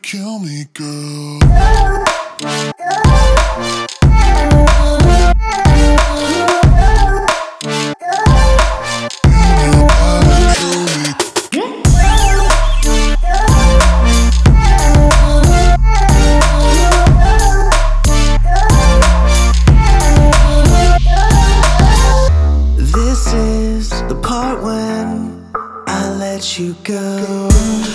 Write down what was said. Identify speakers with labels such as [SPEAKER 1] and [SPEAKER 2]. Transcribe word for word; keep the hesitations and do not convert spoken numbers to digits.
[SPEAKER 1] kill me, girl.
[SPEAKER 2] This is the part when I let you go.